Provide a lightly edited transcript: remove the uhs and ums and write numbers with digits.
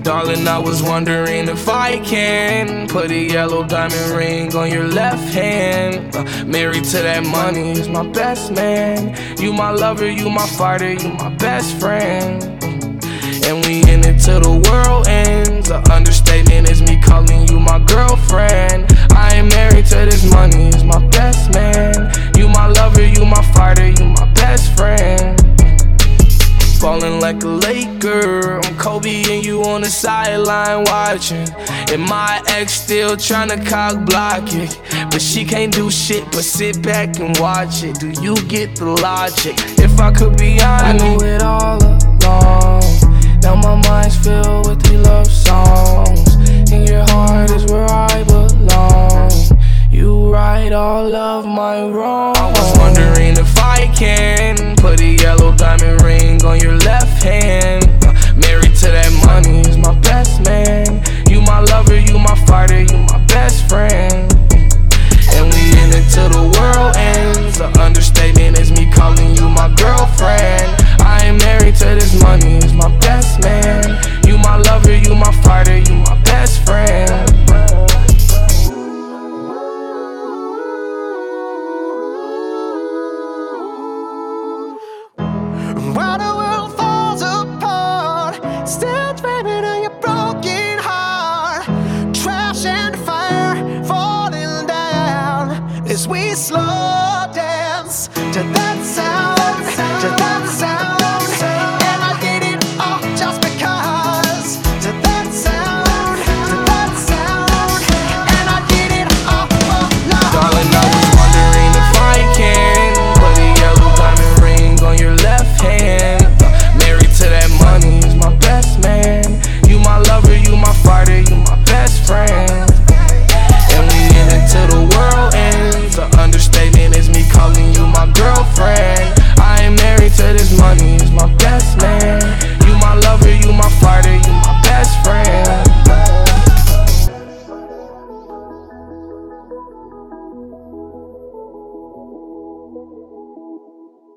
Darling, I was wondering if I can put a yellow diamond ring on your left hand. Married to that money is my best man. You my lover, you my fighter, you my best friend. And we in it till the world ends. An understatement is me calling you my girlfriend. I ain't married to this money, is my best man. You my lover, you my fighter, you my best friend. Falling like a Laker, I'm Kobe and you on the sideline watching. And my ex still tryna cock block it, but she can't do shit but sit back and watch it. Do you get the logic? If I could be honest, I knew it all along. Now my mind's filled with these love songs, and your heart is where I belong. You right all of my wrongs. I was wondering if I can put a yellow diamond ring on your left hand. Married to that money is my best man. You my lover, you my fighter, you my best friend. And we in it till the world ends. An understatement is me calling you my girlfriend. I ain't married to this money, is my best man. You my lover, you my fighter, you my best friend. While the world falls apart, still dreaming of your broken heart. Trash and fire falling down as we slow